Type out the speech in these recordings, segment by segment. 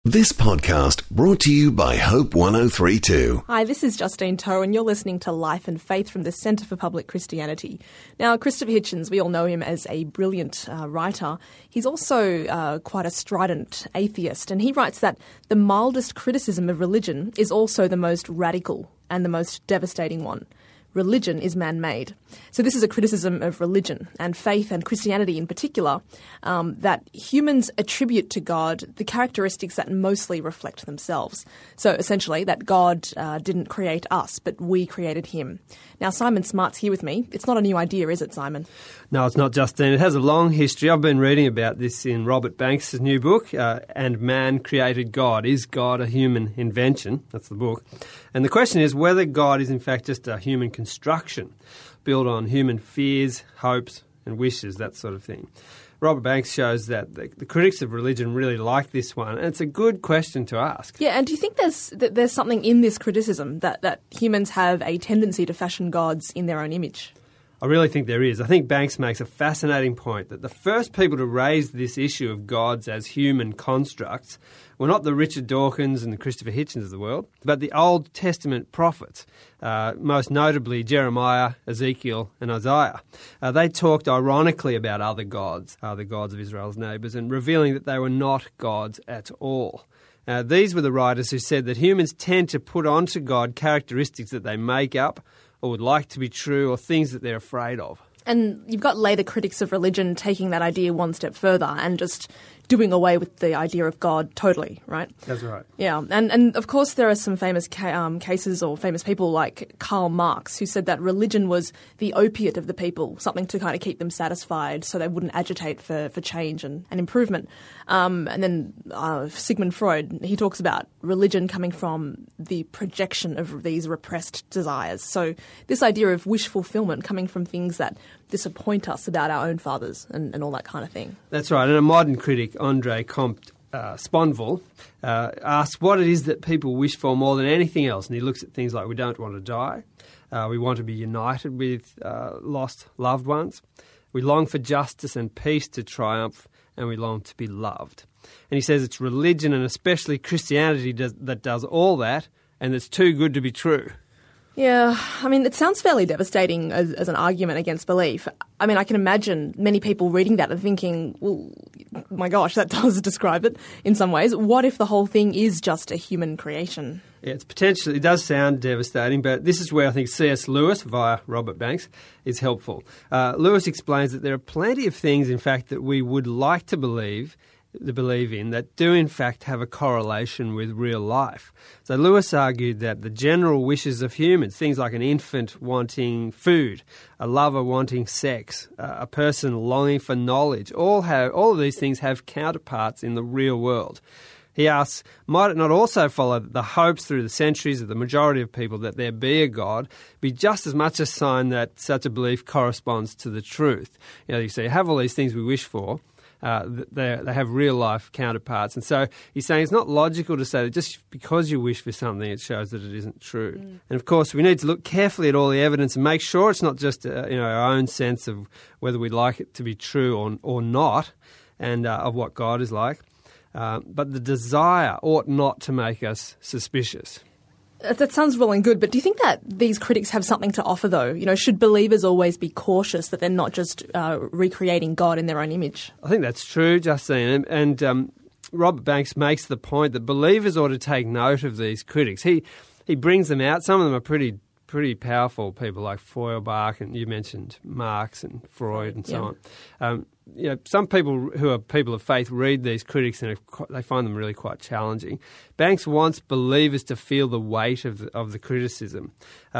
This podcast brought to you by Hope 103.2. Hi, this is Justine Toe, and you're listening to Life and Faith from the Centre for Public Christianity. Now, Christopher Hitchens, we all know him as a brilliant writer. He's also quite a strident atheist, and he writes that the mildest criticism of religion is also the most radical and the most devastating one. Religion is man-made. So this is a criticism of religion and faith and Christianity in particular, that humans attribute to God the characteristics that mostly reflect themselves. So essentially that God didn't create us, but we created him. Now Simon Smart's here with me. It's not a new idea, is it, Simon? No, it's not, Justine. It has a long history. I've been reading about this in Robert Banks' new book, And Man Created God. Is God a human invention? That's the book. And the question is whether God is in fact just a human construction built on human fears, hopes and wishes, that sort of thing. Robert Banks shows that the critics of religion really like this one, and it's a good question to ask. Yeah, and do you think there's something in this criticism that humans have a tendency to fashion gods in their own image? I really think there is. I think Banks makes a fascinating point that the first people to raise this issue of gods as human constructs were not the Richard Dawkins and the Christopher Hitchens of the world, but the Old Testament prophets, most notably Jeremiah, Ezekiel and Isaiah. They talked ironically about other gods, the gods of Israel's neighbours, and revealing that they were not gods at all. These were the writers who said that humans tend to put onto God characteristics that they make up or would like to be true, or things that they're afraid of. And you've got later critics of religion taking that idea one step further and just doing away with the idea of God totally, right? That's right. Yeah, and of course there are some famous cases or famous people like Karl Marx who said that religion was the opiate of the people, something to kind of keep them satisfied so they wouldn't agitate for change and improvement. And then Sigmund Freud, he talks about religion coming from the projection of these repressed desires. So this idea of wish fulfillment coming from things that disappoint us about our own fathers and all that kind of thing. That's right. And a modern critic, André Comte Sponville, asks what it is that people wish for more than anything else. And he looks at things like we don't want to die, we want to be united with lost loved ones, we long for justice and peace to triumph, and we long to be loved. And he says it's religion and especially Christianity that does all that, and it's too good to be true. Yeah, I mean, it sounds fairly devastating as an argument against belief. I mean, I can imagine many people reading that and thinking, well, my gosh, that does describe it in some ways. What if the whole thing is just a human creation? Yeah, it does sound devastating, but this is where I think C.S. Lewis, via Robert Banks, is helpful. Lewis explains that there are plenty of things, in fact, that we would like to believe in that do in fact have a correlation with real life. So Lewis argued that the general wishes of humans, things like an infant wanting food, a lover wanting sex, a person longing for knowledge, all of these things have counterparts in the real world. He asks, might it not also follow that the hopes through the centuries of the majority of people that there be a God be just as much a sign that such a belief corresponds to the truth? You see, you have all these things we wish for, they have real-life counterparts. And so he's saying it's not logical to say that just because you wish for something, it shows that it isn't true. And, of course, we need to look carefully at all the evidence and make sure it's not just our own sense of whether we'd like it to be true or not, and of what God is like. But the desire ought not to make us suspicious. That sounds well and good, but do you think that these critics have something to offer, though? Should believers always be cautious that they're not just recreating God in their own image? I think that's true, Justine. And Robert Banks makes the point that believers ought to take note of these critics. He brings them out. Some of them are pretty powerful people like Feuerbach, and you mentioned Marx and Freud and so on. Some people who are people of faith read these critics and they find them really quite challenging. Banks wants believers to feel the weight of the criticism,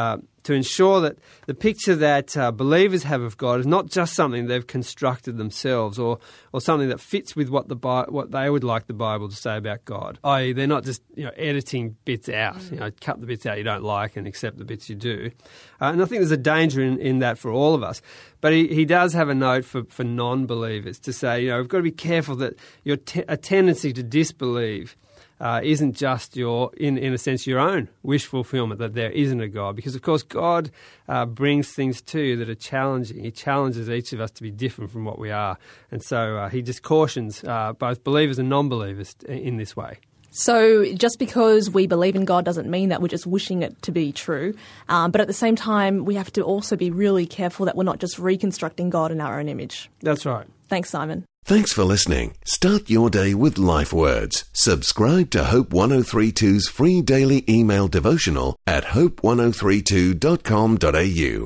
to ensure that the picture that believers have of God is not just something they've constructed themselves or something that fits with what they would like the Bible to say about God. I.e., they're not just editing bits out, cut the bits out you don't like and accept the bits you do. And I think there's a danger in that for all of us. But he does have a note for non-believers to say, we've got to be careful that a tendency to disbelieve isn't just in a sense, your own wish fulfillment, that there isn't a God. Because, of course, God brings things to you that are challenging. He challenges each of us to be different from what we are. And so he just cautions both believers and non-believers in this way. So just because we believe in God doesn't mean that we're just wishing it to be true. But at the same time, we have to also be really careful that we're not just reconstructing God in our own image. That's right. Thanks, Simon. Thanks for listening. Start your day with Life Words. Subscribe to Hope 1032's free daily email devotional at hope1032.com.au.